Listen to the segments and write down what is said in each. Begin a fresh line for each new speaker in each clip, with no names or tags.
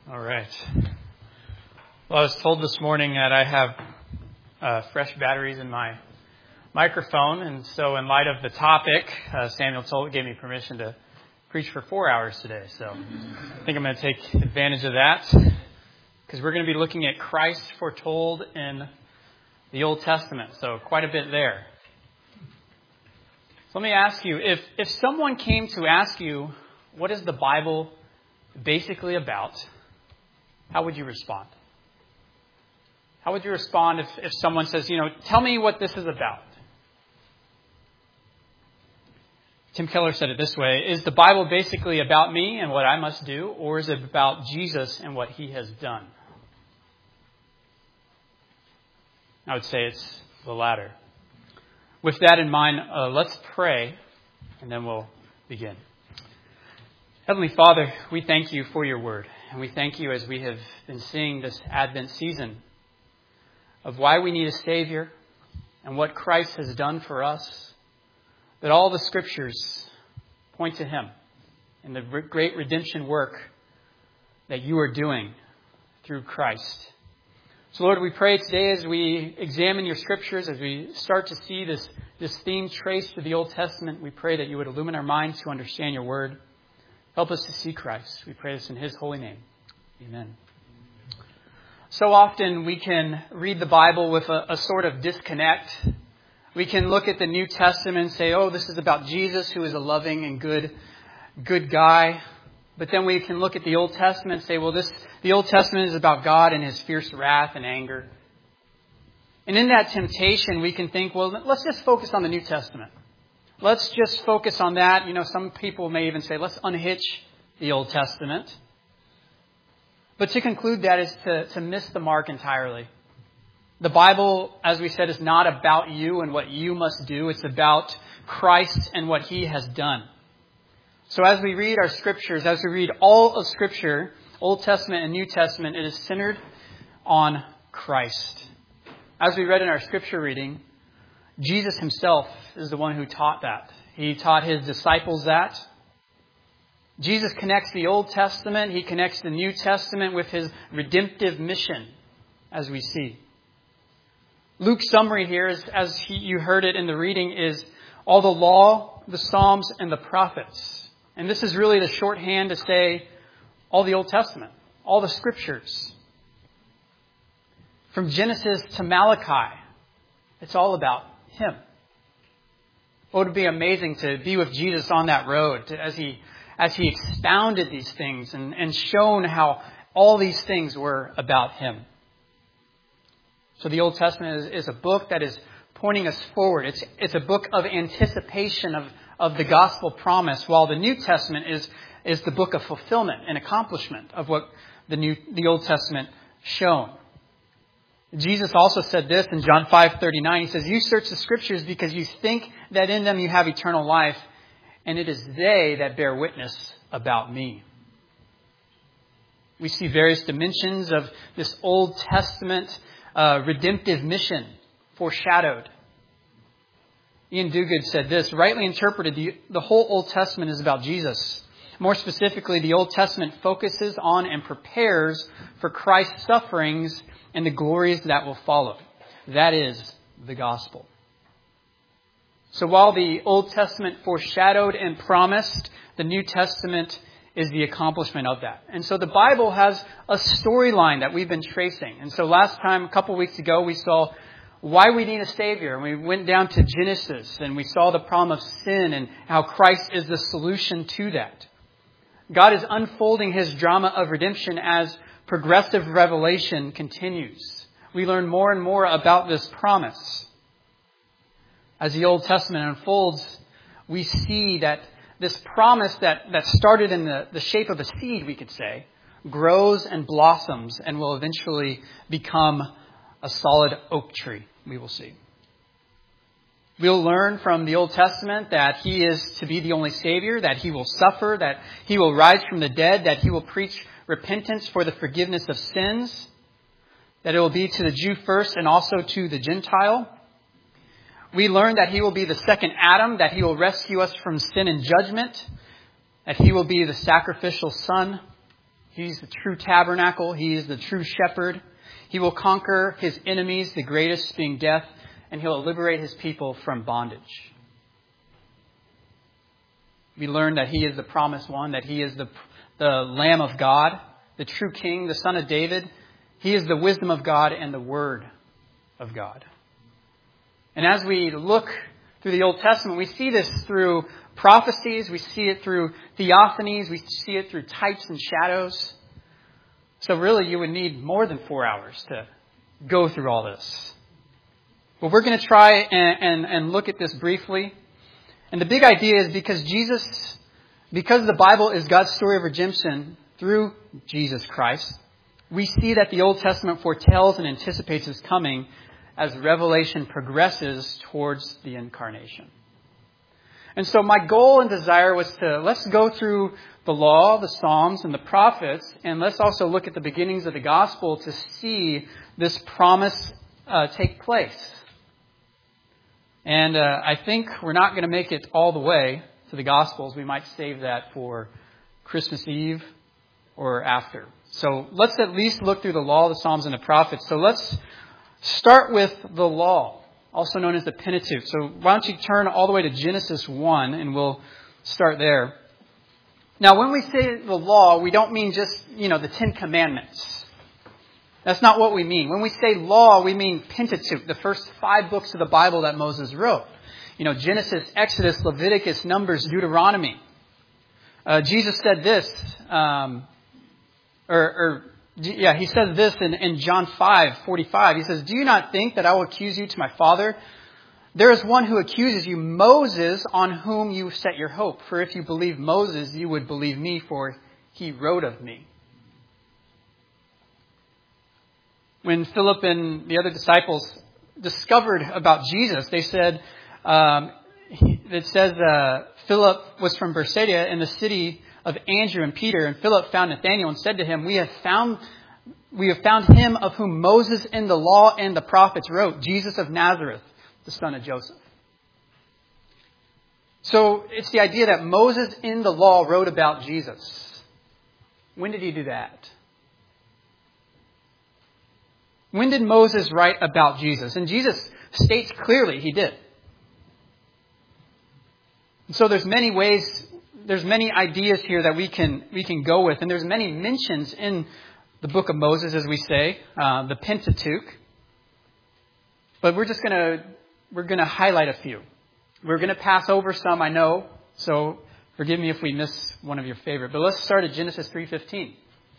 All right. Well, I was told this morning that I have fresh batteries in my microphone, and so in light of the topic, Samuel gave me permission to preach for 4 hours today. So I think I'm going to take advantage of that because we're going to be looking at Christ foretold in the Old Testament. So quite a bit there. So let me ask you, if someone came to ask you, what is the Bible basically about? How would you respond? How would you respond if someone says, tell me what this is about? Tim Keller said it this way: is the Bible basically about me and what I must do, or is it about Jesus and what he has done? I would say it's the latter. With that in mind, let's pray, and then we'll begin. Heavenly Father, we thank you for your word. And we thank you as we have been seeing this Advent season of why we need a Savior and what Christ has done for us, that all the Scriptures point to him and the great redemption work that you are doing through Christ. So Lord, we pray today as we examine your Scriptures, as we start to see this theme traced to the Old Testament, we pray that you would illumine our minds to understand your word. Help us to see Christ. We pray this in his holy name. Amen. So often we can read the Bible with a sort of disconnect. We can look at the New Testament and say, this is about Jesus, who is a loving and good guy. But then we can look at the Old Testament and say, the Old Testament is about God and his fierce wrath and anger. And in that temptation, we can think, let's just focus on the New Testament. Let's just focus on that. Some people may even say, let's unhitch the Old Testament. But to conclude that is to miss the mark entirely. The Bible, as we said, is not about you and what you must do. It's about Christ and what he has done. So as we read our Scriptures, as we read all of Scripture, Old Testament and New Testament, it is centered on Christ. As we read in our Scripture reading, Jesus himself is the one who taught that. He taught his disciples that. Jesus connects the Old Testament. He connects the New Testament with his redemptive mission, as we see. Luke's summary here, you heard it in the reading, is all the law, the Psalms, and the prophets. And this is really the shorthand to say all the Old Testament, all the Scriptures. From Genesis to Malachi, it's all about him. It would be amazing to be with Jesus on that road as he expounded these things and shown how all these things were about him. So the Old Testament is a book that is pointing us forward. It's a book of anticipation of the gospel promise, while the New Testament is the book of fulfillment and accomplishment of what the Old Testament shown. Jesus also said this in John 5:39. He says, you search the Scriptures because you think that in them you have eternal life, and it is they that bear witness about me. We see various dimensions of this Old Testament redemptive mission foreshadowed. Ian Duguid said this: rightly interpreted, the whole Old Testament is about Jesus. More specifically, the Old Testament focuses on and prepares for Christ's sufferings and the glories that will follow. That is the gospel. So while the Old Testament foreshadowed and promised, the New Testament is the accomplishment of that. And so the Bible has a storyline that we've been tracing. And so last time, a couple weeks ago, we saw why we need a Savior. And we went down to Genesis and we saw the problem of sin and how Christ is the solution to that. God is unfolding his drama of redemption as progressive revelation continues. We learn more and more about this promise. As the Old Testament unfolds, we see that this promise that started in the shape of a seed, we could say, grows and blossoms and will eventually become a solid oak tree, we will see. We'll learn from the Old Testament that he is to be the only Savior, that he will suffer, that he will rise from the dead, that he will preach repentance for the forgiveness of sins, that it will be to the Jew first and also to the Gentile. We learn that he will be the second Adam, that he will rescue us from sin and judgment, that he will be the sacrificial son. He's the true tabernacle. He is the true shepherd. He will conquer his enemies, the greatest being death, and he'll liberate his people from bondage. We learn that he is the promised one, that he is the Lamb of God, the true King, the Son of David. He is the wisdom of God and the Word of God. And as we look through the Old Testament, we see this through prophecies, we see it through theophanies, we see it through types and shadows. So really you would need more than 4 hours to go through all this. But we're going to try and look at this briefly. And the big idea is because the Bible is God's story of redemption through Jesus Christ, we see that the Old Testament foretells and anticipates his coming as Revelation progresses towards the incarnation. And so my goal and desire was let's go through the law, the Psalms, and the prophets, and let's also look at the beginnings of the gospel to see this promise take place. And I think we're not going to make it all the way to the Gospels. We might save that for Christmas Eve or after. So let's at least look through the law, the Psalms, and the prophets. So let's start with the law, also known as the Pentateuch. So why don't you turn all the way to Genesis 1, and we'll start there. Now, when we say the law, we don't mean just, the 10 Commandments. That's not what we mean. When we say law, we mean Pentateuch, the first 5 books of the Bible that Moses wrote. Genesis, Exodus, Leviticus, Numbers, Deuteronomy. Jesus said this, he says this in John 5:45. He says, "Do you not think that I will accuse you to my Father? There is one who accuses you, Moses, on whom you set your hope. For if you believe Moses, you would believe me, for he wrote of me." When Philip and the other disciples discovered about Jesus, they said, Philip was from Bethsaida in the city of Andrew and Peter. And Philip found Nathanael and said to him, we have found him of whom Moses in the law and the prophets wrote, Jesus of Nazareth, the son of Joseph. So it's the idea that Moses in the law wrote about Jesus. When did he do that? When did Moses write about Jesus? And Jesus states clearly he did. And so there's many ideas here that we can go with. And there's many mentions in the book of Moses, as we say, the Pentateuch. But we're going to highlight a few. We're going to pass over some, I know. So forgive me if we miss one of your favorite. But let's start at Genesis 3:15.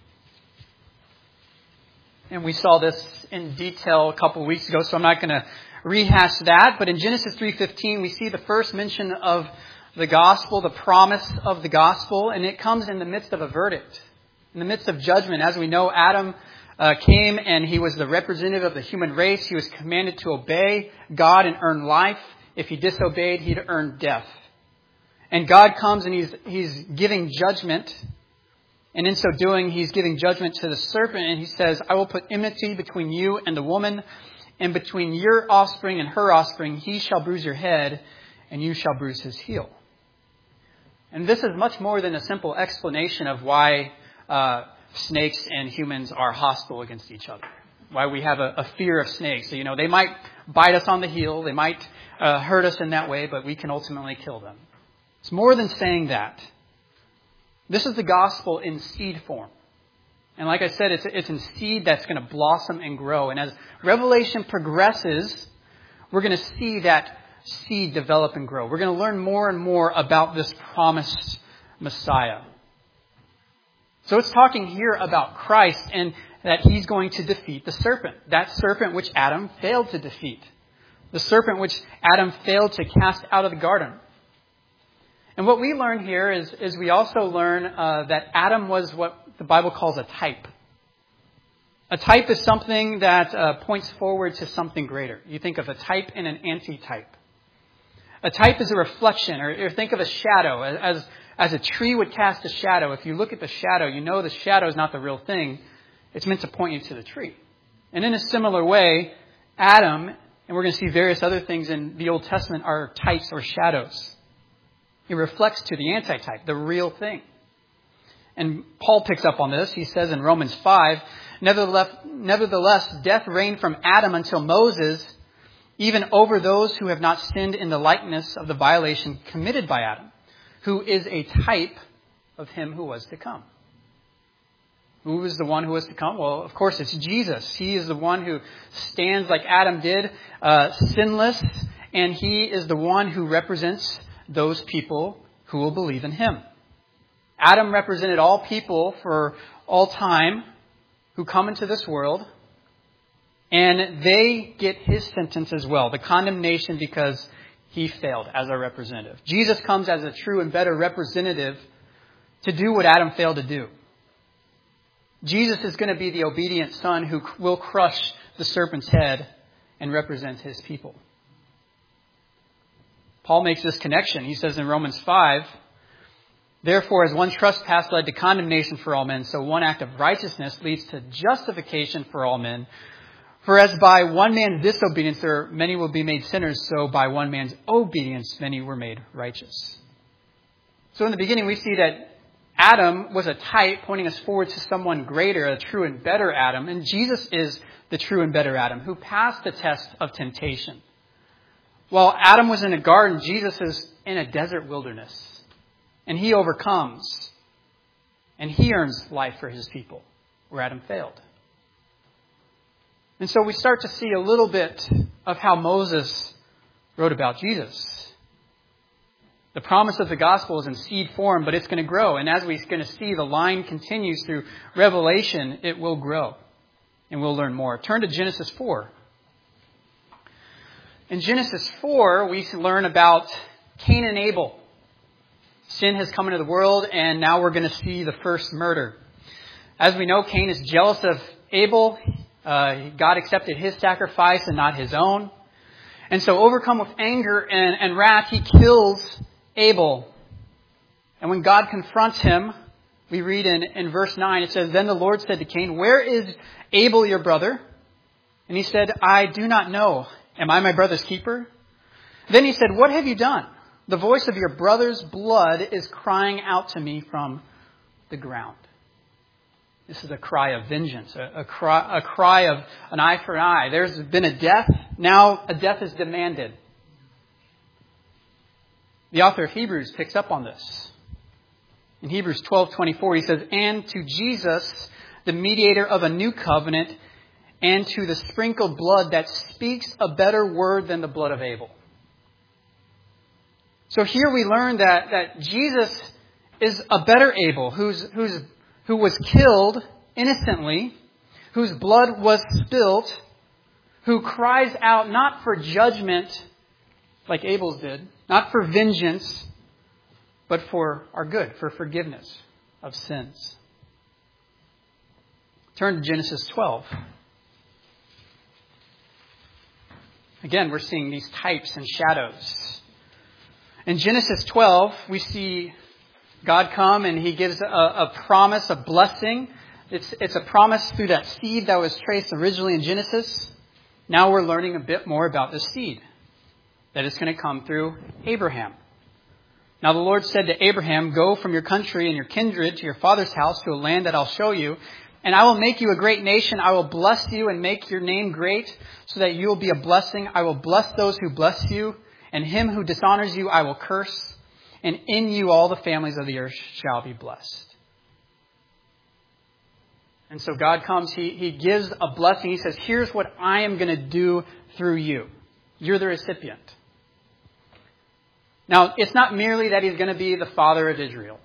And we saw this in detail a couple of weeks ago, so I'm not going to rehash that. But in Genesis 3:15, we see the first mention of the gospel, the promise of the gospel, and it comes in the midst of a verdict, in the midst of judgment. As we know, Adam came and he was the representative of the human race. He was commanded to obey God and earn life. If he disobeyed, he'd earn death. And God comes and he's giving judgment. And in so doing, he's giving judgment to the serpent. And he says, I will put enmity between you and the woman, and between your offspring and her offspring. He shall bruise your head, and you shall bruise his heel. And this is much more than a simple explanation of why snakes and humans are hostile against each other. Why we have a fear of snakes. So, they might bite us on the heel. They might hurt us in that way, but we can ultimately kill them. It's more than saying that. This is the gospel in seed form. And like I said, it's in seed that's going to blossom and grow. And as Revelation progresses, we're going to see that seed develop and grow. We're going to learn more and more about this promised Messiah. So it's talking here about Christ and that he's going to defeat the serpent. That serpent which Adam failed to defeat. The serpent which Adam failed to cast out of the garden. And what we learn here is we also learn that Adam was what the Bible calls a type. A type is something that points forward to something greater. You think of a type and an antitype. A type is a reflection, or think of a shadow. As a tree would cast a shadow, if you look at the shadow, you know the shadow is not the real thing. It's meant to point you to the tree. And in a similar way, Adam, and we're going to see various other things in the Old Testament, are types or shadows. It reflects to the antitype, the real thing. And Paul picks up on this. He says in Romans 5, Nevertheless, death reigned from Adam until Moses, even over those who have not sinned in the likeness of the violation committed by Adam, who is a type of him who was to come. Who is the one who was to come? Well, of course, it's Jesus. He is the one who stands like Adam did, sinless, and he is the one who represents those people who will believe in him. Adam represented all people for all time who come into this world, and they get his sentence as well, the condemnation because he failed as a representative. Jesus comes as a true and better representative to do what Adam failed to do. Jesus is going to be the obedient son who will crush the serpent's head and represent his people. Paul makes this connection. He says in Romans 5, Therefore, as one trespass led to condemnation for all men, so one act of righteousness leads to justification for all men. For as by one man's disobedience many will be made sinners, so by one man's obedience many were made righteous. So in the beginning we see that Adam was a type pointing us forward to someone greater, a true and better Adam. And Jesus is the true and better Adam who passed the test of temptation. While Adam was in a garden, Jesus is in a desert wilderness. And he overcomes. And he earns life for his people where Adam failed. And so we start to see a little bit of how Moses wrote about Jesus. The promise of the gospel is in seed form, but it's going to grow. And as we're going to see, the line continues through Revelation, it will grow. And we'll learn more. Turn to Genesis 4. In Genesis 4, we learn about Cain and Abel. Sin has come into the world, and now we're going to see the first murder. As we know, Cain is jealous of Abel. God accepted his sacrifice and not his own. And so overcome with anger and wrath, he kills Abel. And when God confronts him, we read in verse 9, it says, Then the Lord said to Cain, Where is Abel your brother? And he said, I do not know. Am I my brother's keeper? Then he said, What have you done? The voice of your brother's blood is crying out to me from the ground. This is a cry of vengeance, a cry of an eye for an eye. There's been a death. Now a death is demanded. The author of Hebrews picks up on this. In Hebrews 12:24, he says, And to Jesus, the mediator of a new covenant, and to the sprinkled blood that speaks a better word than the blood of Abel. So here we learn that Jesus is a better Abel, who was killed innocently, whose blood was spilt, who cries out not for judgment like Abel's did, not for vengeance, but for our good, for forgiveness of sins. Turn to Genesis 12. Again, we're seeing these types and shadows. In Genesis 12, we see God come and he gives a promise, a blessing. It's a promise through that seed that was traced originally in Genesis. Now we're learning a bit more about the seed that is going to come through Abraham. Now the Lord said to Abraham, Go from your country and your kindred to your father's house to a land that I'll show you. And I will make you a great nation. I will bless you and make your name great so that you will be a blessing. I will bless those who bless you, and him who dishonors you I will curse. And in you all the families of the earth shall be blessed. And so God comes, he gives a blessing. He says, here's what I am going to do through you. You're the recipient. Now, it's not merely that he's going to be the father of Israel.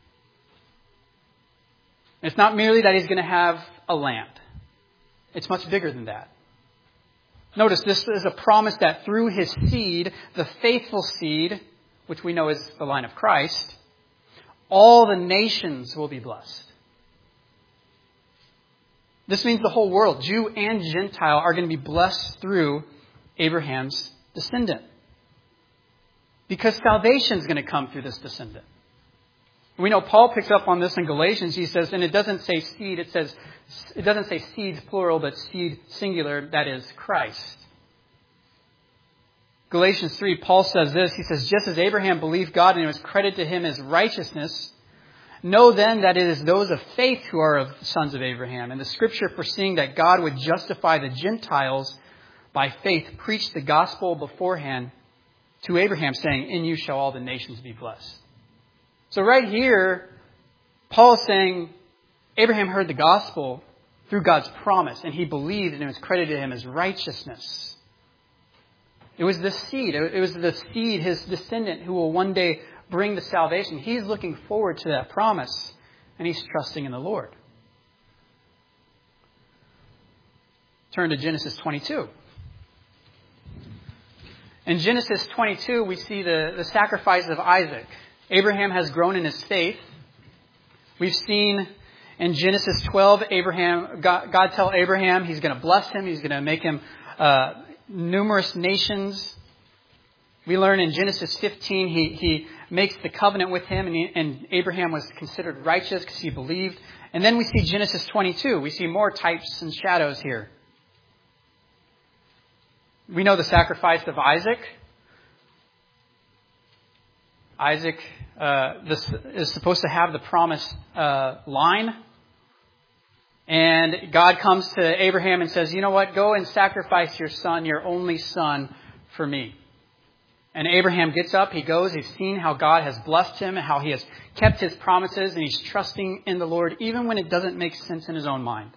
It's not merely that he's going to have a land. It's much bigger than that. Notice this is a promise that through his seed, the faithful seed, which we know is the line of Christ, all the nations will be blessed. This means the whole world, Jew and Gentile, are going to be blessed through Abraham's descendant. Because salvation is going to come through this descendant. We know Paul picks up on this in Galatians. He says, and it doesn't say seed, it doesn't say seeds plural, but seed singular, that is Christ. Galatians 3, Paul says this. He says, just as Abraham believed God and it was credited to him as righteousness, Know then that it is those of faith who are of sons of Abraham. And the scripture, foreseeing that God would justify the Gentiles by faith, preached the gospel beforehand to Abraham, saying, in you shall all the nations be blessed. So right here, Paul is saying Abraham heard the gospel through God's promise, and he believed, and it was credited to him as righteousness. It was the seed. It was the seed, his descendant, who will one day bring the salvation. He's looking forward to that promise, and he's trusting in the Lord. Turn to Genesis 22. In Genesis 22, we see the sacrifice of Isaac. Abraham has grown in his faith. We've seen in Genesis 12, God tell Abraham he's going to bless him. He's going to make him numerous nations. We learn in Genesis 15, he makes the covenant with him, and Abraham was considered righteous because he believed. And then we see Genesis 22. We see more types and shadows here. We know the sacrifice of Isaac. Isaac this is supposed to have the promised line. And God comes to Abraham and says, you know what? Go and sacrifice your son, your only son, for me. And Abraham gets up. He goes. He's seen how God has blessed him and how he has kept his promises. And he's trusting in the Lord even when it doesn't make sense in his own mind.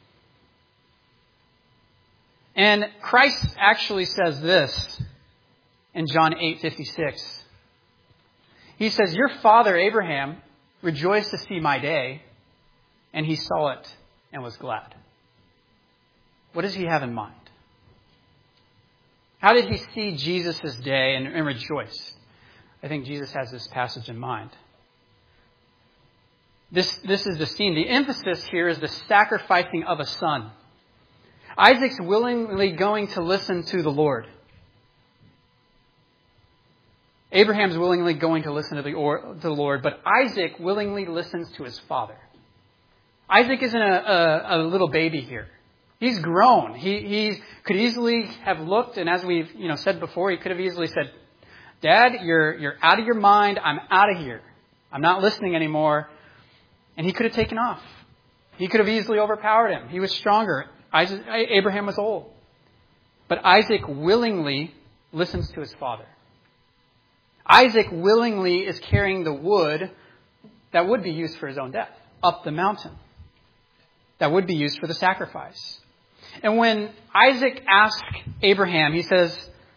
And Christ actually says this in John 8:56. He says, your father Abraham rejoiced to see my day, and he saw it and was glad. What does he have in mind? How did he see Jesus' day and rejoice? I think Jesus has this passage in mind. This is the scene. The emphasis here is the sacrificing of a son. Isaac's willingly going to listen to the Lord. Abraham's willingly going to listen to the Lord, but Isaac willingly listens to his father. Isaac isn't a little baby here. He's grown. He could easily have looked, and as we've said before, he could have easily said, Dad, you're out of your mind. I'm out of here. I'm not listening anymore. And he could have taken off. He could have easily overpowered him. He was stronger. Abraham was old. But Isaac willingly listens to his father. Isaac willingly is carrying the wood that would be used for his own death up the mountain. That would be used for the sacrifice. And when Isaac asked Abraham, Isaac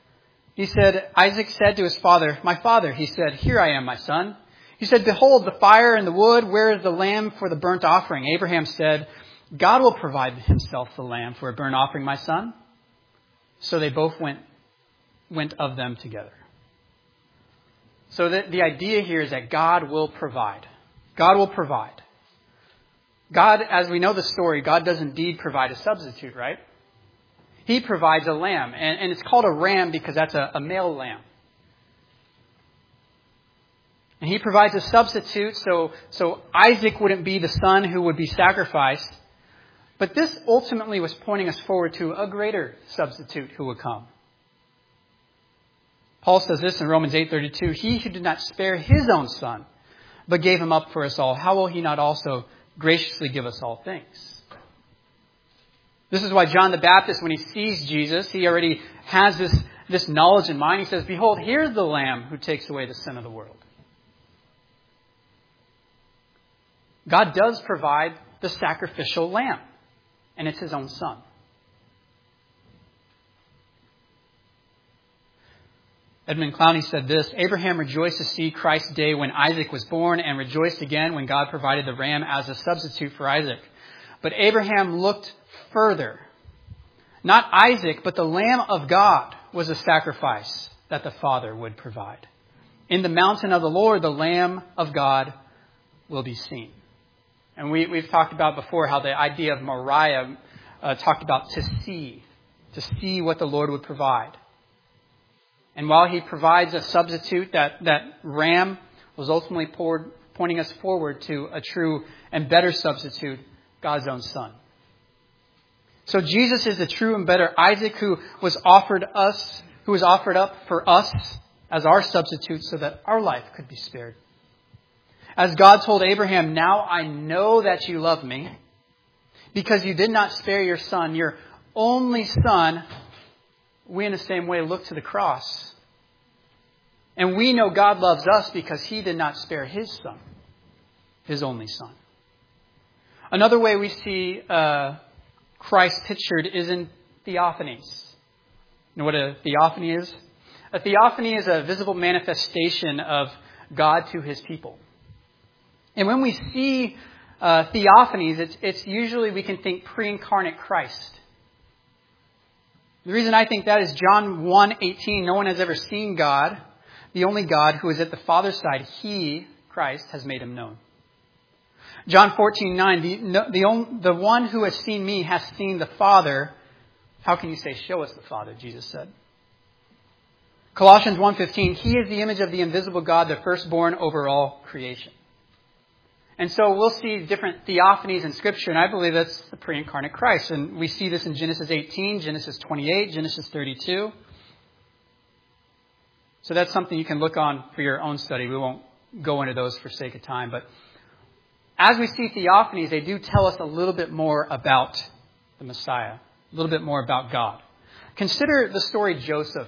said to his father, my father, he said, here I am, my son. He said, behold, the fire and the wood, where is the lamb for the burnt offering? Abraham said, God will provide himself the lamb for a burnt offering, my son. So they both went of them together. So the idea here is that God will provide. God will provide. God, as we know the story, God does indeed provide a substitute, right? He provides a lamb. And it's called a ram because that's a male lamb. And he provides a substitute so Isaac wouldn't be the son who would be sacrificed. But this ultimately was pointing us forward to a greater substitute who would come. Paul says this in Romans 8:32, he who did not spare his own son, but gave him up for us all, how will he not also graciously give us all things? This is why John the Baptist, when he sees Jesus, he already has this knowledge in mind. He says, behold, here's the Lamb who takes away the sin of the world. God does provide the sacrificial lamb, and it's his own son. Edmund Clowney said this, Abraham rejoiced to see Christ's day when Isaac was born and rejoiced again when God provided the ram as a substitute for Isaac. But Abraham looked further. Not Isaac, but the Lamb of God was a sacrifice that the Father would provide. In the mountain of the Lord, the Lamb of God will be seen. And we've talked about before how the idea of Moriah talked about to see what the Lord would provide. And while he provides a substitute, that ram was ultimately pointing us forward to a true and better substitute, God's own son. So Jesus is the true and better Isaac who was offered up for us as our substitute so that our life could be spared. As God told Abraham, now I know that you love me because you did not spare your son, your only son. We in the same way look to the cross. And we know God loves us because He did not spare His son, His only son. Another way we see Christ pictured is in theophanies. You know what a theophany is? A theophany is a visible manifestation of God to His people. And when we see theophanies, it's usually we can think pre-incarnate Christ. The reason I think that is John 1:18. No one has ever seen God, the only God who is at the Father's side. He, Christ, has made Him known. John 14:9. The one who has seen me has seen the Father. How can you say, show us the Father? Jesus said. Colossians 1:15. He is the image of the invisible God, the firstborn over all creation. And so we'll see different theophanies in Scripture, and I believe that's the pre-incarnate Christ. And we see this in Genesis 18, Genesis 28, Genesis 32. So that's something you can look on for your own study. We won't go into those for sake of time. But as we see theophanies, they do tell us a little bit more about the Messiah, a little bit more about God. Consider the story of Joseph.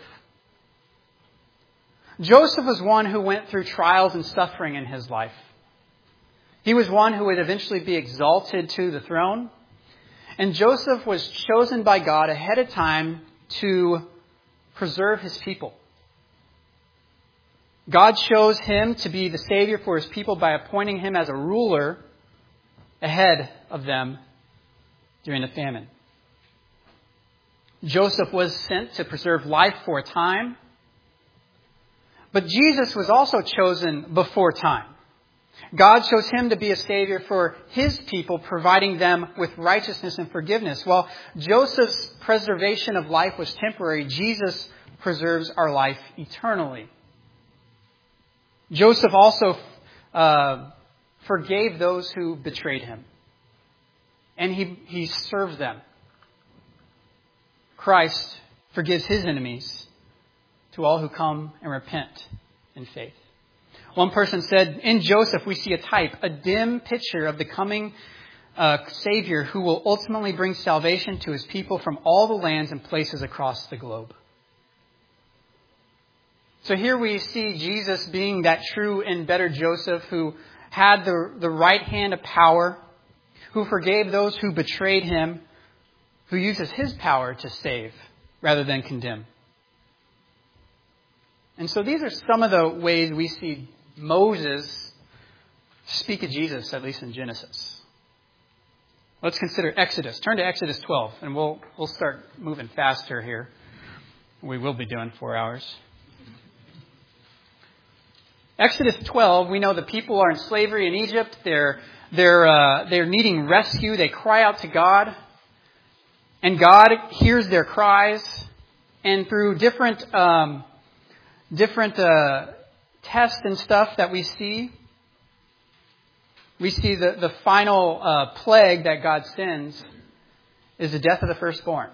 Joseph was one who went through trials and suffering in his life. He was one who would eventually be exalted to the throne. And Joseph was chosen by God ahead of time to preserve His people. God chose him to be the Savior for His people by appointing him as a ruler ahead of them during the famine. Joseph was sent to preserve life for a time. But Jesus was also chosen before time. God chose Him to be a Savior for His people, providing them with righteousness and forgiveness. While Joseph's preservation of life was temporary, Jesus preserves our life eternally. Joseph also forgave those who betrayed him. And he served them. Christ forgives His enemies to all who come and repent in faith. One person said, in Joseph we see a type, a dim picture of the coming Savior who will ultimately bring salvation to His people from all the lands and places across the globe. So here we see Jesus being that true and better Joseph who had the right hand of power, who forgave those who betrayed Him, who uses His power to save rather than condemn. And so these are some of the ways we see Moses speak of Jesus, at least in Genesis. Let's consider Exodus. Turn to Exodus 12, and we'll start moving faster here. We will be doing 4 hours. Exodus 12, we know the people are in slavery in Egypt. They're needing rescue. They cry out to God, and God hears their cries. And through different tests and stuff that we see the final plague that God sends is the death of the firstborn.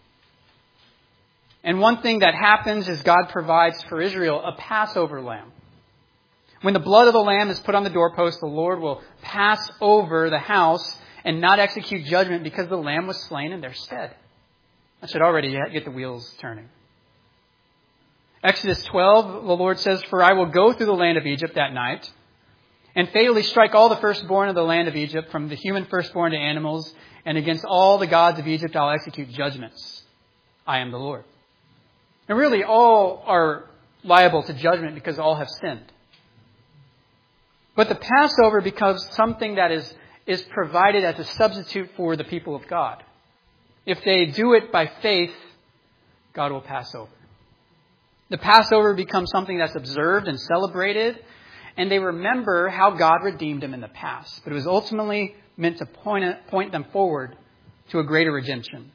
And one thing that happens is God provides for Israel a Passover lamb. When the blood of the lamb is put on the doorpost, the Lord will pass over the house and not execute judgment because the lamb was slain in their stead. That should already get the wheels turning. Exodus 12, the Lord says, for I will go through the land of Egypt that night and fatally strike all the firstborn of the land of Egypt, from the human firstborn to animals, and against all the gods of Egypt I'll execute judgments. I am the Lord. And really all are liable to judgment because all have sinned. But the Passover becomes something that is provided as a substitute for the people of God. If they do it by faith, God will pass over. The Passover becomes something that's observed and celebrated, and they remember how God redeemed them in the past. But it was ultimately meant to point them forward to a greater redemption.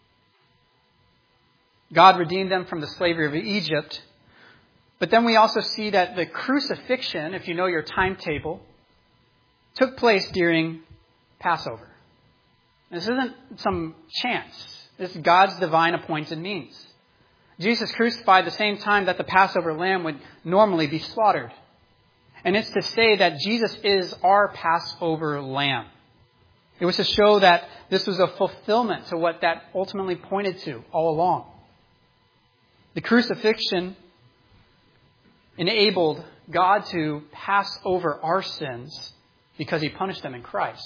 God redeemed them from the slavery of Egypt. But then we also see that the crucifixion, if you know your timetable, took place during Passover. This isn't some chance. This is God's divine appointed means. Jesus crucified the same time that the Passover lamb would normally be slaughtered. And it's to say that Jesus is our Passover lamb. It was to show that this was a fulfillment to what that ultimately pointed to all along. The crucifixion enabled God to pass over our sins because He punished them in Christ.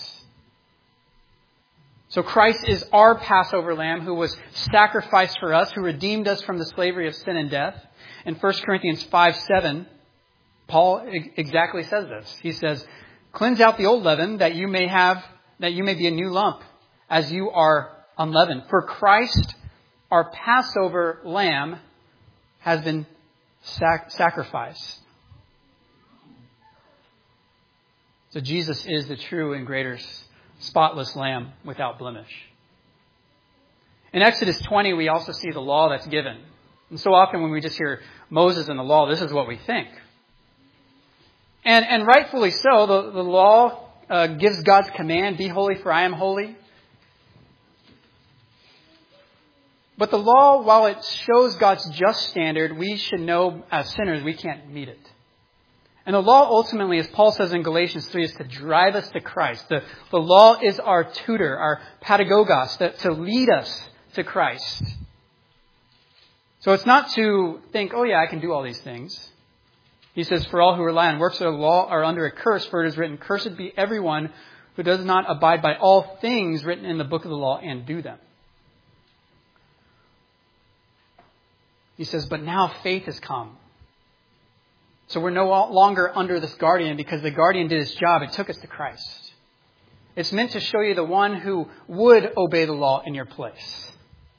So Christ is our Passover lamb who was sacrificed for us, who redeemed us from the slavery of sin and death. In 1 Corinthians 5:7, Paul exactly says this. He says, "Cleanse out the old leaven that you may be a new lump, as you are unleavened. For Christ, our Passover lamb, has been sacrificed." So Jesus is the true and greater spotless lamb without blemish. In Exodus 20, we also see the law that's given. And so often when we just hear Moses and the law, this is what we think. And rightfully so, the law gives God's command, "Be holy, for I am holy." But the law, while it shows God's just standard, we should know as sinners we can't meet it. And the law ultimately, as Paul says in Galatians 3, is to drive us to Christ. The law is our tutor, our pedagogos, to lead us to Christ. So it's not to think, oh yeah, I can do all these things. He says, "For all who rely on works of the law are under a curse, for it is written, 'Cursed be everyone who does not abide by all things written in the book of the law and do them.'" He says, "But now faith has come." So we're no longer under this guardian because the guardian did his job. It took us to Christ. It's meant to show you the one who would obey the law in your place.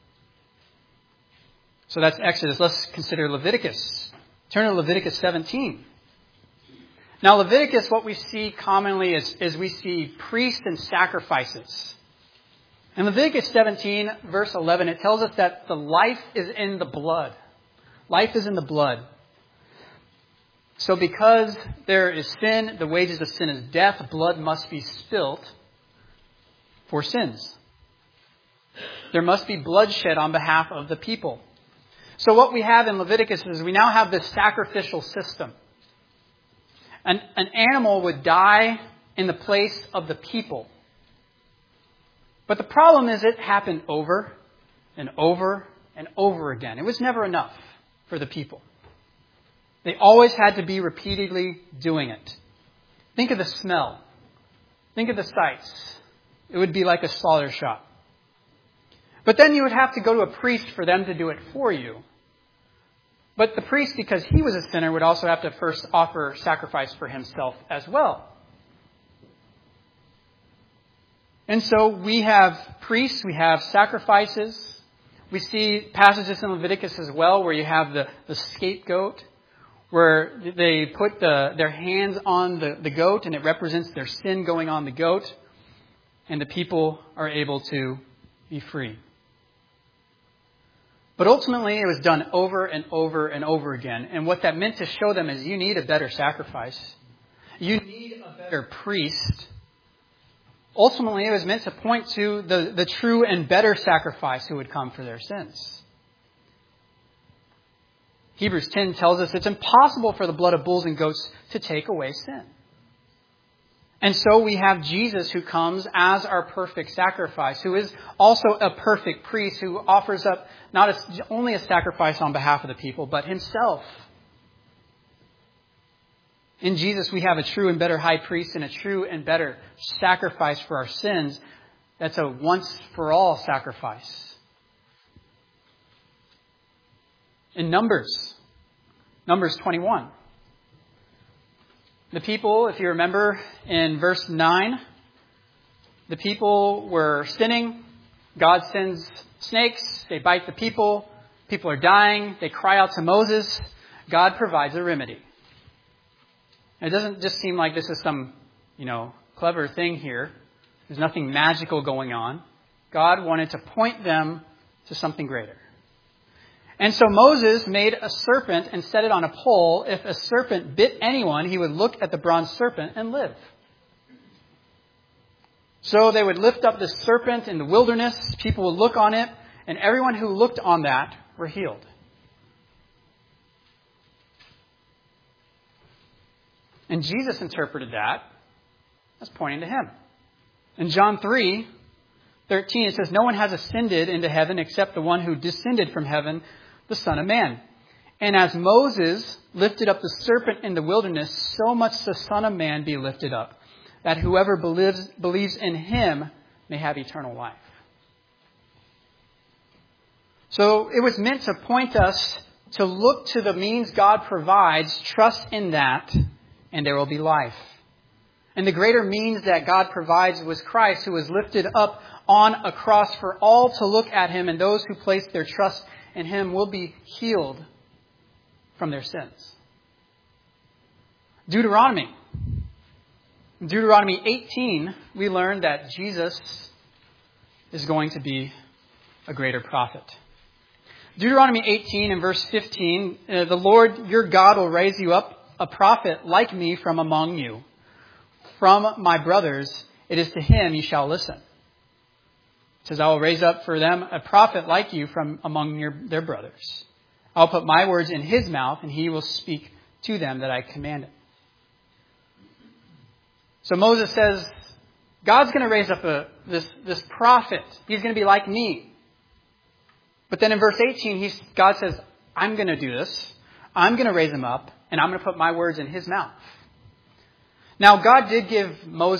So that's Exodus. Let's consider Leviticus. Turn to Leviticus 17. Now Leviticus, what we see commonly is we see priests and sacrifices. In Leviticus 17, verse 11, it tells us that the life is in the blood. Life is in the blood. So because there is sin, the wages of sin is death, blood must be spilt for sins. There must be bloodshed on behalf of the people. So what we have in Leviticus is we now have this sacrificial system. An animal would die in the place of the people. But the problem is it happened over and over and over again. It was never enough for the people. They always had to be repeatedly doing it. Think of the smell. Think of the sights. It would be like a slaughter shop. But then you would have to go to a priest for them to do it for you. But the priest, because he was a sinner, would also have to first offer sacrifice for himself as well. And so we have priests, we have sacrifices. We see passages in Leviticus as well where you have the scapegoat, where they put their hands on the goat and it represents their sin going on the goat, and the people are able to be free. But ultimately, it was done over and over and over again. And what that meant to show them is you need a better sacrifice. You need a better priest. Ultimately, it was meant to point to the true and better sacrifice who would come for their sins. Hebrews 10 tells us it's impossible for the blood of bulls and goats to take away sin. And so we have Jesus who comes as our perfect sacrifice, who is also a perfect priest, who offers up not only a sacrifice on behalf of the people, but himself. In Jesus, we have a true and better high priest and a true and better sacrifice for our sins. That's a once-for-all sacrifice. In Numbers 21. The people, if you remember in verse 9, the people were sinning. God sends snakes. They bite the people. People are dying. They cry out to Moses. God provides a remedy. It doesn't just seem like this is some, clever thing here. There's nothing magical going on. God wanted to point them to something greater. And so Moses made a serpent and set it on a pole. If a serpent bit anyone, he would look at the bronze serpent and live. So they would lift up this serpent in the wilderness. People would look on it, and everyone who looked on that were healed. And Jesus interpreted that as pointing to him. In John 3:13, it says, "No one has ascended into heaven except the one who descended from heaven, the Son of Man. And as Moses lifted up the serpent in the wilderness, so must the Son of Man be lifted up, that whoever believes in him may have eternal life." So it was meant to point us to look to the means God provides, trust in that, and there will be life. And the greater means that God provides was Christ, who was lifted up on a cross for all to look at him, and those who place their trust in him will be healed from their sins. Deuteronomy 18, we learn that Jesus is going to be a greater prophet. Deuteronomy 18 and verse 15, "The Lord your God will raise you up a prophet like me from among you. From my brothers, it is to him you shall listen." It says, "I will raise up for them a prophet like you from among their brothers. I'll put my words in his mouth, and he will speak to them that I command him." So Moses says, God's going to raise up this prophet. He's going to be like me. But then in verse 18, God says, I'm going to do this. I'm going to raise him up, and I'm going to put my words in his mouth. Now, God did give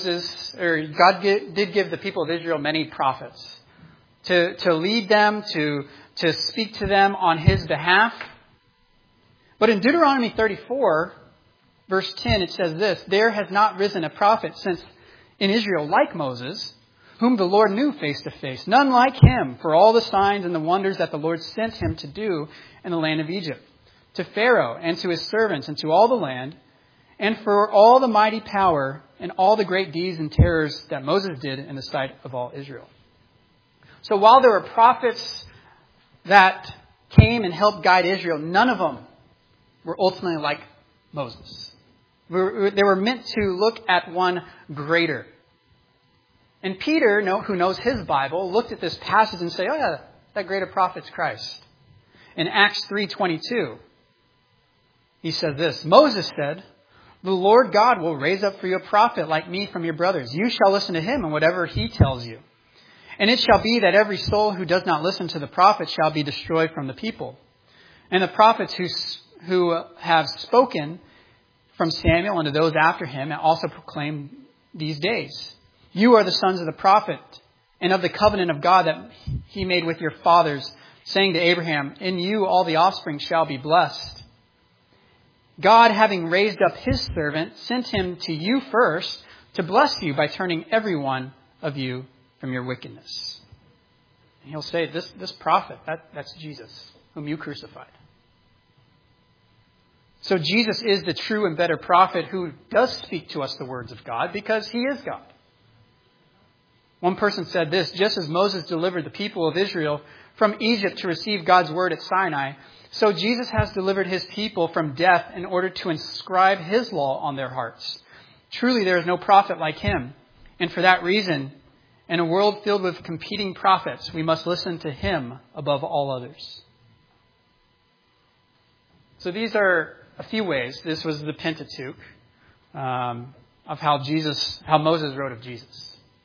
did give the people of Israel many prophets to lead them, to speak to them on his behalf. But in Deuteronomy 34, verse 10, it says this, "There has not risen a prophet since in Israel like Moses, whom the Lord knew face to face, none like him for all the signs and the wonders that the Lord sent him to do in the land of Egypt, to Pharaoh and to his servants and to all the land, and for all the mighty power and all the great deeds and terrors that Moses did in the sight of all Israel." So while there were prophets that came and helped guide Israel, none of them were ultimately like Moses. They were meant to look at one greater. And Peter, who knows his Bible, looked at this passage and said, "Oh yeah, that greater prophet's Christ." In Acts 3:22, he says this, "Moses said, 'The Lord God will raise up for you a prophet like me from your brothers. You shall listen to him and whatever he tells you. And it shall be that every soul who does not listen to the prophet shall be destroyed from the people. And the prophets who have spoken from Samuel and to those after him also proclaim these days. You are the sons of the prophet and of the covenant of God that he made with your fathers, saying to Abraham, in you all the offspring shall be blessed. God, having raised up his servant, sent him to you first to bless you by turning every one of you from your wickedness." And he'll say, this prophet, that's Jesus, whom you crucified. So Jesus is the true and better prophet who does speak to us the words of God because he is God. One person said this, just as Moses delivered the people of Israel from Egypt to receive God's word at Sinai, so Jesus has delivered his people from death in order to inscribe his law on their hearts. Truly, there is no prophet like him. And for that reason, in a world filled with competing prophets, we must listen to him above all others. So these are a few ways. This was the Pentateuch of how Moses wrote of Jesus.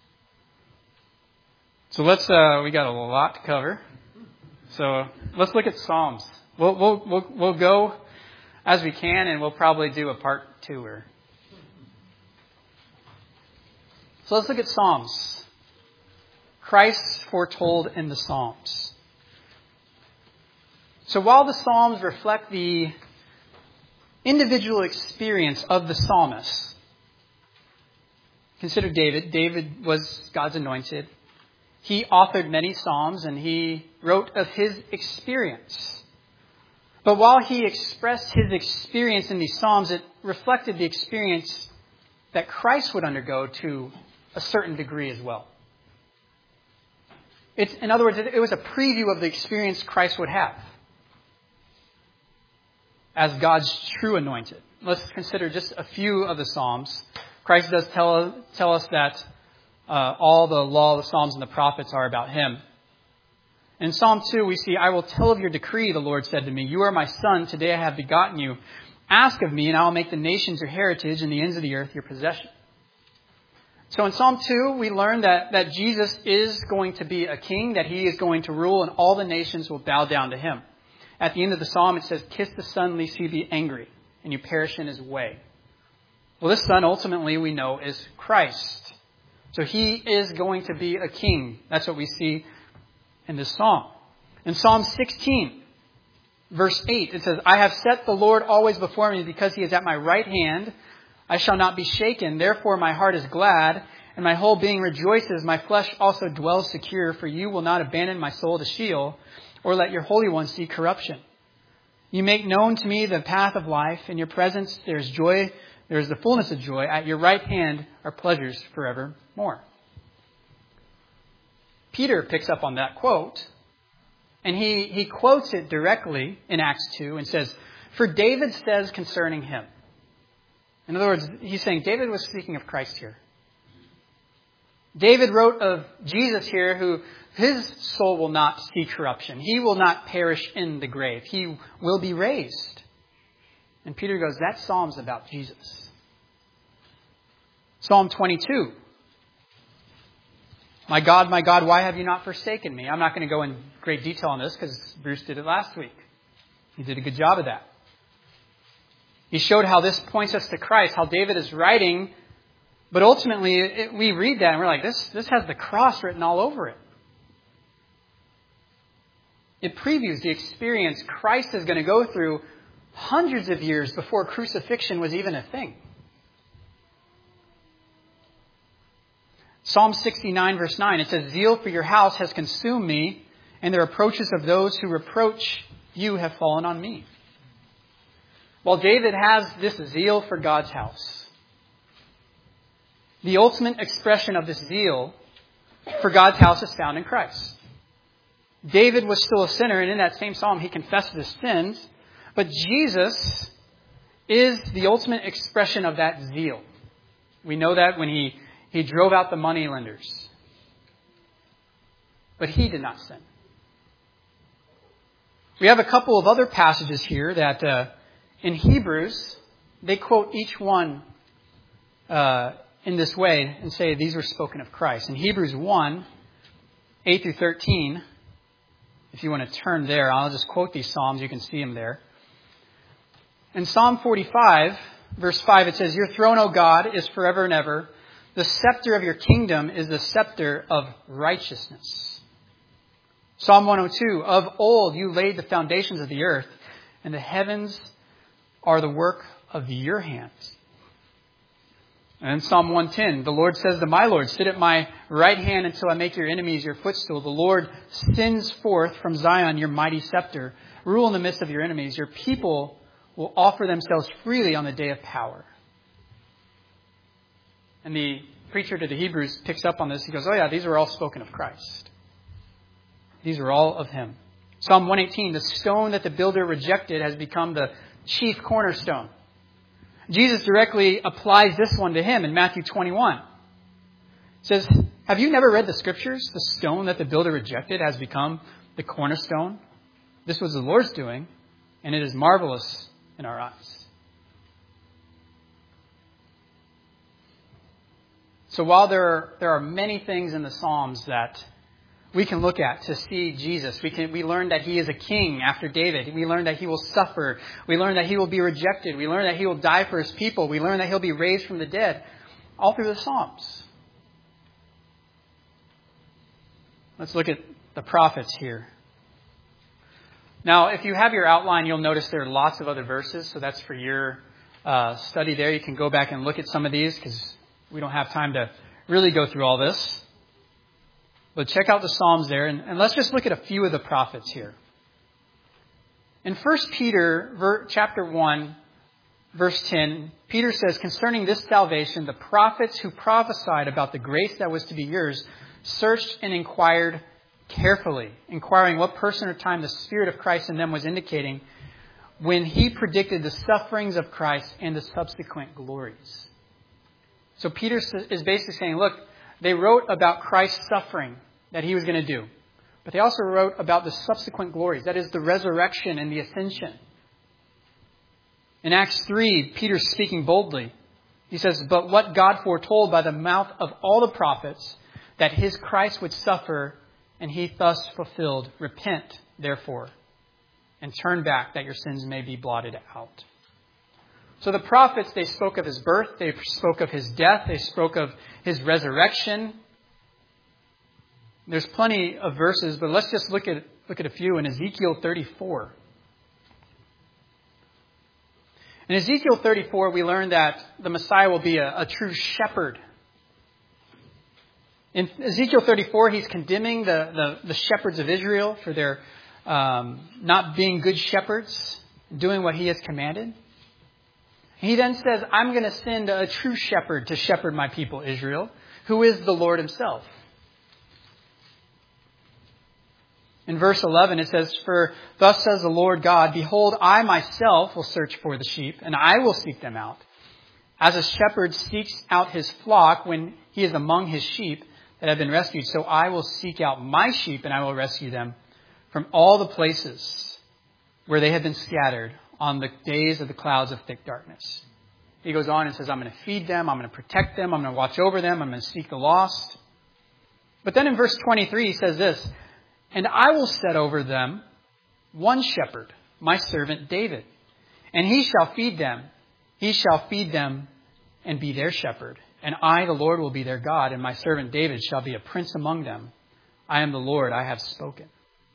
So we got a lot to cover. So let's look at Psalms. We'll go as we can, and we'll probably do a part 2. So let's look at Psalms. Christ foretold in the Psalms. So while the Psalms reflect the individual experience of the psalmist, consider David. David was God's anointed. He authored many psalms and he wrote of his experience. But while he expressed his experience in these psalms, it reflected the experience that Christ would undergo to a certain degree as well. In other words, it was a preview of the experience Christ would have as God's true anointed. Let's consider just a few of the psalms. Christ does tell us that all the law, the Psalms, and the prophets are about him. In Psalm 2, we see, I will tell of your decree, the Lord said to me. You are my son. Today I have begotten you. Ask of me, and I will make the nations your heritage and the ends of the earth your possession. So in Psalm 2, we learn that Jesus is going to be a king, that he is going to rule, and all the nations will bow down to him. At the end of the psalm, it says, "Kiss the Son, lest he be angry, and you perish in his way." Well, this Son, ultimately, we know, is Christ. So he is going to be a king. That's what we see in this psalm. In Psalm 16, verse 8, it says, "I have set the Lord always before me, because he is at my right hand. I shall not be shaken. Therefore my heart is glad, and my whole being rejoices. My flesh also dwells secure, for you will not abandon my soul to Sheol, or let your Holy One see corruption. You make known to me the path of life. In your presence there is joy. There is the fullness of joy. At your right hand are pleasures forevermore." Peter picks up on that quote, and he quotes it directly in Acts 2 and says, "For David says concerning him." In other words, he's saying David was speaking of Christ here. David wrote of Jesus here, who his soul will not see corruption. He will not perish in the grave. He will be raised. And Peter goes, that psalm's about Jesus. Psalm 22. My God, why have you not forsaken me?" I'm not going to go in great detail on this because Bruce did it last week. He did a good job of that. He showed how this points us to Christ, how David is writing, but ultimately we read that and we're like, this has the cross written all over it. It previews the experience Christ is going to go through hundreds of years before crucifixion was even a thing. Psalm 69, verse 9, it says, "Zeal for your house has consumed me, and the reproaches of those who reproach you have fallen on me." Well, David has this zeal for God's house. The ultimate expression of this zeal for God's house is found in Christ. David was still a sinner, and in that same psalm he confessed his sins. But Jesus is the ultimate expression of that zeal. We know that when he drove out the moneylenders. But he did not sin. We have a couple of other passages here that in Hebrews, they quote each one in this way and say these were spoken of Christ. In Hebrews 1, 8 through 13, if you want to turn there, I'll just quote these Psalms. You can see them there. In Psalm 45, verse 5, it says, "Your throne, O God, is forever and ever. The scepter of your kingdom is the scepter of righteousness." Psalm 102, "Of old you laid the foundations of the earth, and the heavens are the work of your hands." And in Psalm 110, "The Lord says to my Lord, sit at my right hand until I make your enemies your footstool. The Lord sends forth from Zion your mighty scepter. Rule in the midst of your enemies. Your people will offer themselves freely on the day of power." And the preacher to the Hebrews picks up on this. He goes, oh yeah, these are all spoken of Christ. These are all of him. Psalm 118, "The stone that the builder rejected has become the chief cornerstone." Jesus directly applies this one to him in Matthew 21. It says, "Have you never read the scriptures? The stone that the builder rejected has become the cornerstone. This was the Lord's doing, and it is marvelous in our eyes." So while there are many things in the Psalms that we can look at to see Jesus, we learn that he is a king after David. We learn that he will suffer. We learn that he will be rejected. We learn that he will die for his people. We learn that he'll be raised from the dead. All through the Psalms. Let's look at the prophets here. Now, if you have your outline, you'll notice there are lots of other verses. So that's for your study there. You can go back and look at some of these because we don't have time to really go through all this. But check out the Psalms there, and let's just look at a few of the prophets here. In 1 Peter chapter 1, verse 10, Peter says, "Concerning this salvation, the prophets who prophesied about the grace that was to be yours searched and inquired carefully, inquiring what person or time the Spirit of Christ in them was indicating when he predicted the sufferings of Christ and the subsequent glories." So Peter is basically saying, look, they wrote about Christ's suffering that he was going to do. But they also wrote about the subsequent glories. That is the resurrection and the ascension. In Acts 3, Peter's speaking boldly. He says, "But what God foretold by the mouth of all the prophets, that his Christ would suffer, and he thus fulfilled. Repent, therefore, and turn back, that your sins may be blotted out." So the prophets, they spoke of his birth, they spoke of his death, they spoke of his resurrection. There's plenty of verses, but let's just look at a few. In Ezekiel 34. In Ezekiel 34, we learn that the Messiah will be a true shepherd. In Ezekiel 34, he's condemning the shepherds of Israel for their not being good shepherds, doing what he has commanded. He then says, "I'm going to send a true shepherd to shepherd my people Israel, who is the Lord himself." In verse 11, it says, "For thus says the Lord God, behold, I myself will search for the sheep, and I will seek them out. As a shepherd seeks out his flock when he is among his sheep that have been rescued, so I will seek out my sheep, and I will rescue them from all the places where they have been scattered on the days of the clouds of thick darkness." He goes on and says, "I'm going to feed them, I'm going to protect them, I'm going to watch over them, I'm going to seek the lost." But then in verse 23, he says this, "And I will set over them one shepherd, my servant David, and he shall feed them. He shall feed them and be their shepherd. And I, the Lord, will be their God, and my servant David shall be a prince among them. I am the Lord, I have spoken."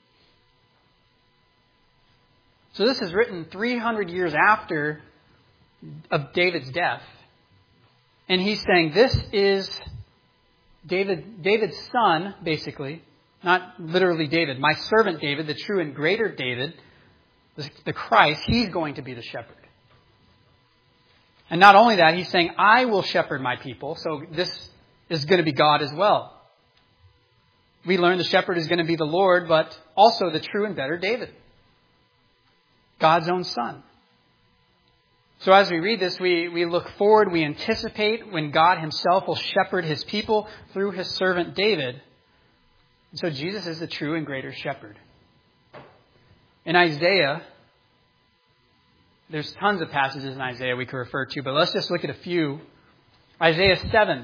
So this is written 300 years after of David's death. And he's saying this is David's son, basically. Not literally David. My servant David, the true and greater David, the Christ, he's going to be the shepherd. And not only that, he's saying, "I will shepherd my people." So this is going to be God as well. We learn the shepherd is going to be the Lord, but also the true and better David, God's own son. So as we read this, we look forward, we anticipate when God himself will shepherd his people through his servant David. And so Jesus is the true and greater shepherd. In Isaiah, there's tons of passages in Isaiah we could refer to, but let's just look at a few. Isaiah 7.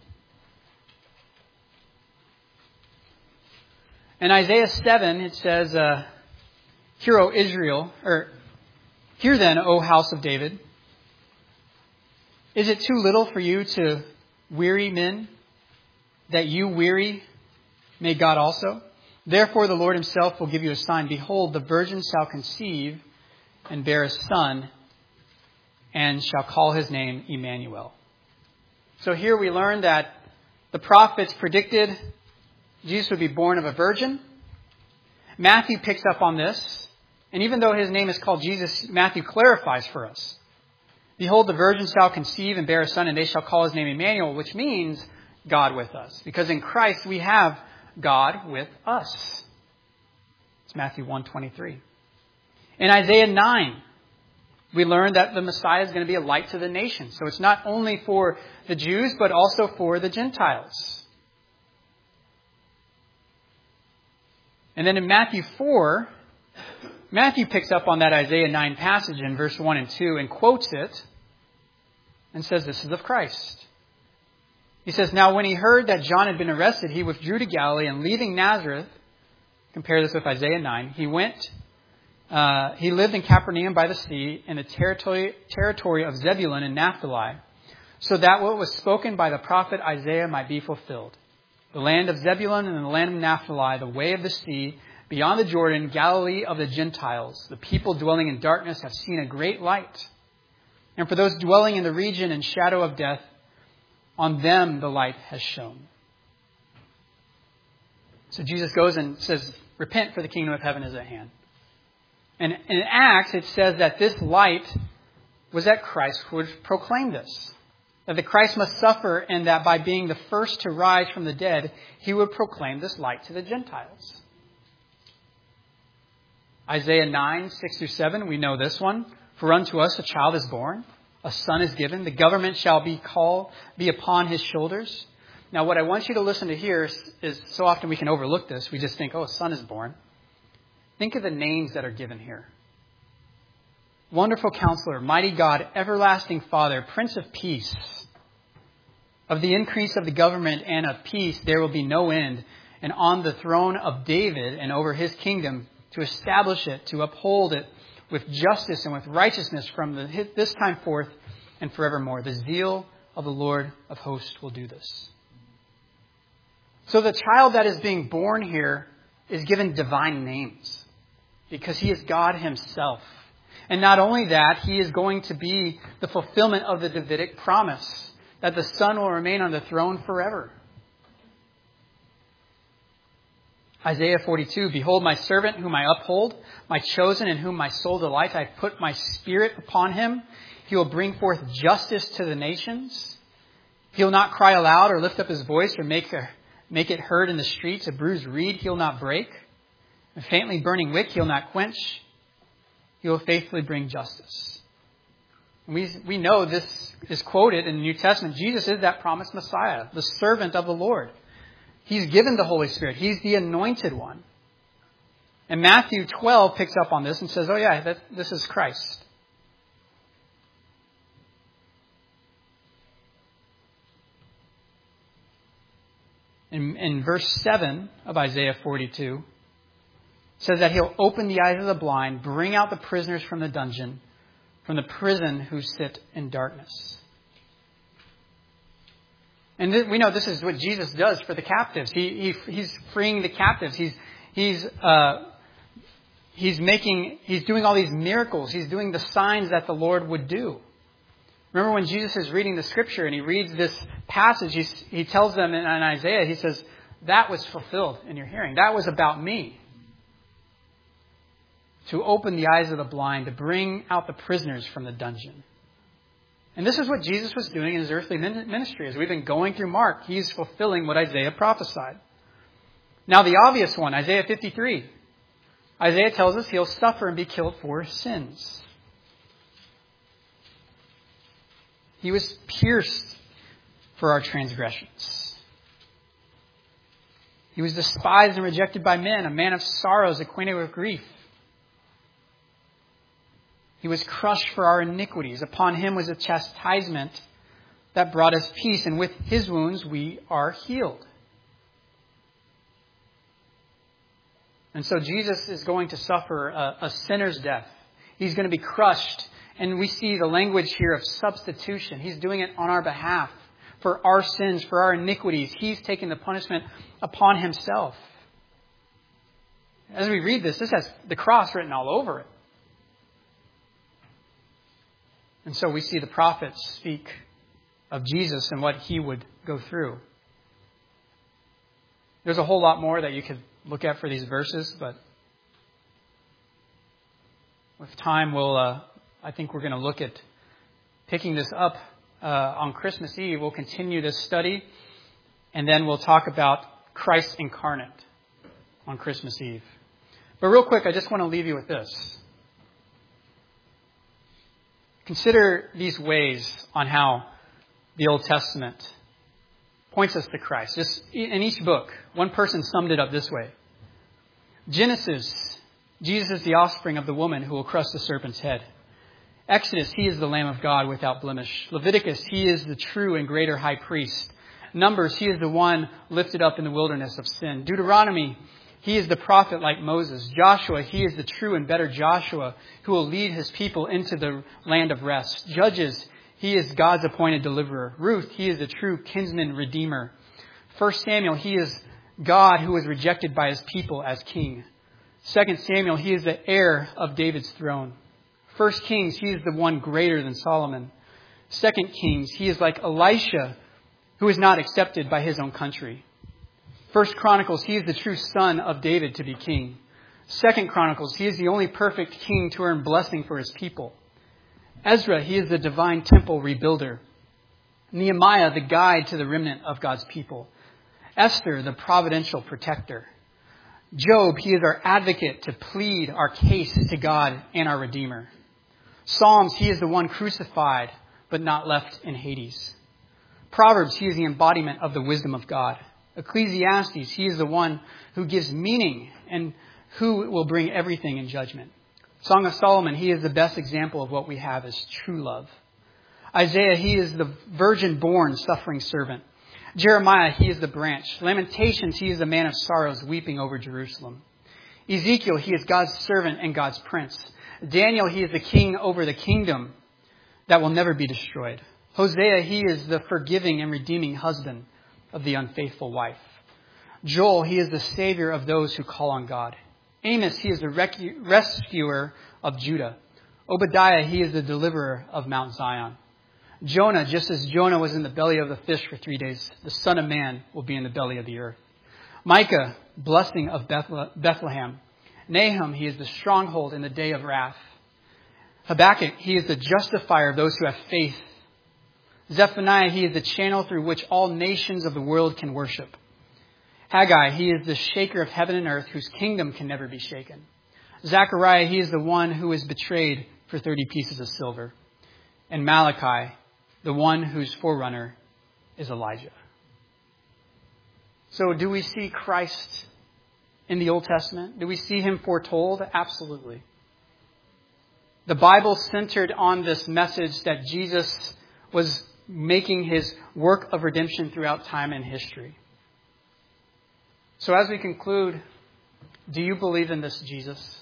In Isaiah 7, it says, "Hear, O Israel," or "Hear then, O house of David. Is it too little for you to weary men, that you weary, may God also? Therefore the Lord himself will give you a sign. Behold, the virgin shall conceive and bear a son, and shall call his name Emmanuel." So here we learn that the prophets predicted Jesus would be born of a virgin. Matthew picks up on this. And even though his name is called Jesus, Matthew clarifies for us. "Behold, the virgin shall conceive and bear a son, and they shall call his name Emmanuel," which means God with us. Because in Christ we have God with us. It's Matthew 1:23. In Isaiah 9, we learn that the Messiah is going to be a light to the nations. So it's not only for the Jews, but also for the Gentiles. And then in Matthew 4, Matthew picks up on that Isaiah 9 passage in verse 1 and 2 and quotes it and says this is of Christ. He says, "Now when he heard that John had been arrested, he withdrew to Galilee, and leaving Nazareth," compare this with Isaiah 9, he lived in Capernaum by the sea in the territory of Zebulun and Naphtali, so that what was spoken by the prophet Isaiah might be fulfilled. The land of Zebulun and the land of Naphtali, the way of the sea, beyond the Jordan, Galilee of the Gentiles. The people dwelling in darkness have seen a great light. And for those dwelling in the region and shadow of death, on them the light has shone." So Jesus goes and says, "Repent, for the kingdom of heaven is at hand." And in Acts, it says that this light was that Christ would proclaim this. That the Christ must suffer, and that by being the first to rise from the dead, he would proclaim this light to the Gentiles. Isaiah 9, 6-7, we know this one. "For unto us a child is born, a son is given, the government shall be upon his shoulders." Now what I want you to listen to here is so often we can overlook this. We just think, oh, a son is born. Think of the names that are given here. Wonderful Counselor, Mighty God, Everlasting Father, Prince of Peace. Of the increase of the government and of peace there will be no end, and on the throne of David and over his kingdom, to establish it, to uphold it with justice and with righteousness from this time forth and forevermore. The zeal of the Lord of hosts will do this. So the child that is being born here is given divine names because he is God himself. And not only that, he is going to be the fulfillment of the Davidic promise that the Son will remain on the throne forever. Isaiah 42, Behold my servant whom I uphold, my chosen in whom my soul delights. I have put my spirit upon him. He will bring forth justice to the nations. He will not cry aloud or lift up his voice or make it heard in the streets. A bruised reed he will not break. A faintly burning wick he will not quench. He will faithfully bring justice. We know this is quoted in the New Testament. Jesus is that promised Messiah, the servant of the Lord. He's given the Holy Spirit. He's the anointed one. And Matthew 12 picks up on this and says, oh yeah, this is Christ. In verse 7 of Isaiah 42, it says that he'll open the eyes of the blind, bring out the prisoners from the dungeon, from the prison who sit in darkness. And we know this is what Jesus does for the captives. He's freeing the captives. He's doing all these miracles. He's doing the signs that the Lord would do. Remember when Jesus is reading the scripture and he reads this passage, he tells them in Isaiah, he says, that was fulfilled in your hearing. That was about me. To open the eyes of the blind, to bring out the prisoners from the dungeon. And this is what Jesus was doing in his earthly ministry. As we've been going through Mark, he's fulfilling what Isaiah prophesied. Now the obvious one, Isaiah 53. Isaiah tells us he'll suffer and be killed for his sins. He was pierced for our transgressions. He was despised and rejected by men, a man of sorrows, acquainted with grief. He was crushed for our iniquities. Upon him was a chastisement that brought us peace, and with his wounds we are healed. And so Jesus is going to suffer a sinner's death. He's going to be crushed. And we see the language here of substitution. He's doing it on our behalf. For our sins, for our iniquities. He's taking the punishment upon himself. As we read this has the cross written all over it. And so we see the prophets speak of Jesus and what he would go through. There's a whole lot more that you could look at for these verses, but with time, I think we're going to look at picking this up on Christmas Eve. We'll continue this study, and then we'll talk about Christ incarnate on Christmas Eve. But real quick, I just want to leave you with this. Consider these ways on how the Old Testament points us to Christ. Just in each book, one person summed it up this way. Genesis, Jesus is the offspring of the woman who will crush the serpent's head. Exodus, he is the Lamb of God without blemish. Leviticus, he is the true and greater high priest. Numbers, he is the one lifted up in the wilderness of sin. Deuteronomy, he is the prophet like Moses. Joshua, he is the true and better Joshua who will lead his people into the land of rest. Judges, he is God's appointed deliverer. Ruth, he is the true kinsman redeemer. 1 Samuel, he is God who was rejected by his people as king. 2 Samuel, he is the heir of David's throne. 1 Kings, he is the one greater than Solomon. 2 Kings, he is like Elisha, who is not accepted by his own country. 1 Chronicles, he is the true son of David to be king. 2 Chronicles, he is the only perfect king to earn blessing for his people. Ezra, he is the divine temple rebuilder. Nehemiah, the guide to the remnant of God's people. Esther, the providential protector. Job, he is our advocate to plead our case to God and our Redeemer. Psalms, he is the one crucified but not left in Hades. Proverbs, he is the embodiment of the wisdom of God. Ecclesiastes, he is the one who gives meaning and who will bring everything in judgment. Song of Solomon, he is the best example of what we have as true love. Isaiah, he is the virgin-born suffering servant. Jeremiah, he is the branch. Lamentations, he is the man of sorrows weeping over Jerusalem. Ezekiel, he is God's servant and God's prince. Daniel, he is the king over the kingdom that will never be destroyed. Hosea, he is the forgiving and redeeming husband of the unfaithful wife. Joel, he is the savior of those who call on God. Amos, he is the rescuer of Judah. Obadiah, he is the deliverer of Mount Zion. Jonah, just as Jonah was in the belly of the fish for 3 days, the Son of Man will be in the belly of the earth. Micah, blessing of Bethlehem. Nahum, he is the stronghold in the day of wrath. Habakkuk, he is the justifier of those who have faith. Zephaniah, he is the channel through which all nations of the world can worship. Haggai, he is the shaker of heaven and earth, whose kingdom can never be shaken. Zechariah, he is the one who is betrayed for 30 pieces of silver. And Malachi, the one whose forerunner is Elijah. So do we see Christ in the Old Testament? Do we see him foretold? Absolutely. The Bible centered on this message that Jesus was making his work of redemption throughout time and history. So as we conclude, do you believe in this Jesus?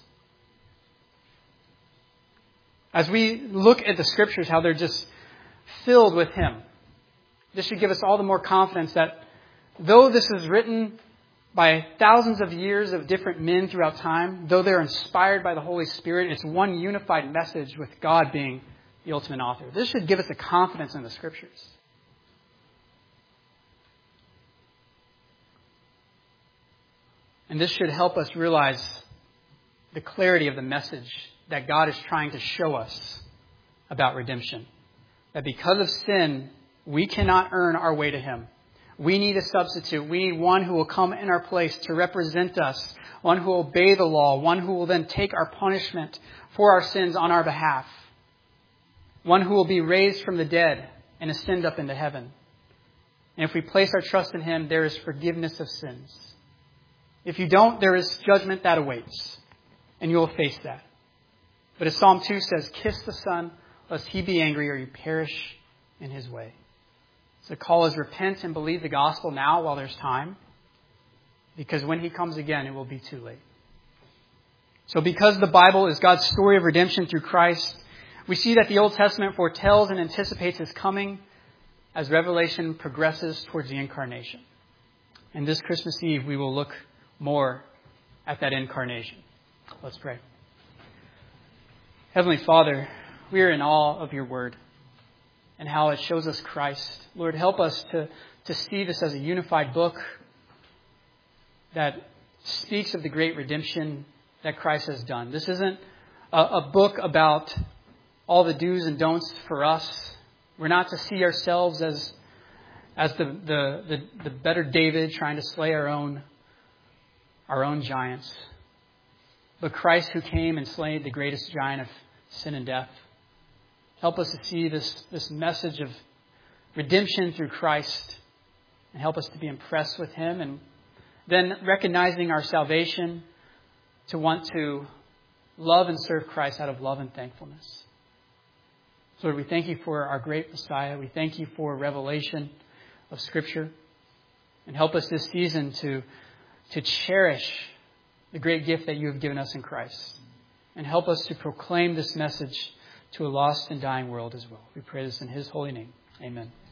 As we look at the scriptures, how they're just filled with him, this should give us all the more confidence that though this is written by thousands of years of different men throughout time, though they're inspired by the Holy Spirit, it's one unified message with God being the ultimate author. This should give us a confidence in the scriptures. And this should help us realize the clarity of the message that God is trying to show us about redemption. That because of sin, we cannot earn our way to him. We need a substitute. We need one who will come in our place to represent us. One who will obey the law. One who will then take our punishment for our sins on our behalf. One who will be raised from the dead and ascend up into heaven. And if we place our trust in him, there is forgiveness of sins. If you don't, there is judgment that awaits. And you will face that. But as Psalm 2 says, kiss the Son, lest he be angry or you perish in his way. So the call is repent and believe the gospel now while there's time. Because when he comes again, it will be too late. So because the Bible is God's story of redemption through Christ, we see that the Old Testament foretells and anticipates his coming as Revelation progresses towards the incarnation. And this Christmas Eve, we will look more at that incarnation. Let's pray. Heavenly Father, we are in awe of your word and how it shows us Christ. Lord, help us to see this as a unified book that speaks of the great redemption that Christ has done. This isn't a book about all the do's and don'ts for us. We're not to see ourselves as the better David trying to slay our own giants. But Christ who came and slayed the greatest giant of sin and death. Help us to see this message of redemption through Christ and help us to be impressed with him and then recognizing our salvation to want to love and serve Christ out of love and thankfulness. So Lord, we thank you for our great Messiah. We thank you for revelation of Scripture. And help us this season to cherish the great gift that you have given us in Christ. And help us to proclaim this message to a lost and dying world as well. We pray this in his holy name. Amen.